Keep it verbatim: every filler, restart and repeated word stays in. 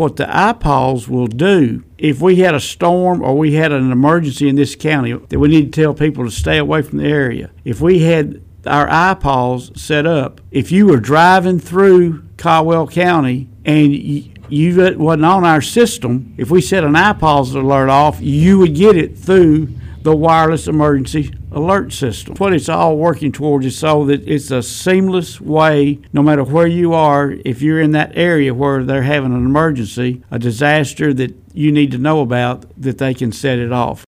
what the I P A Ws will do. If we had a storm or we had an emergency in this county that we need to tell people to stay away from the area, if we had our I P A Ws set up, if you were driving through Caldwell County and you, you wasn't on our system, if we set an I P A Ws alert off, you would get it through the wireless emergency alert system. What it's all working towards is so that it's a seamless way, no matter where you are, if you're in that area where they're having an emergency, a disaster that you need to know about, that they can set it off.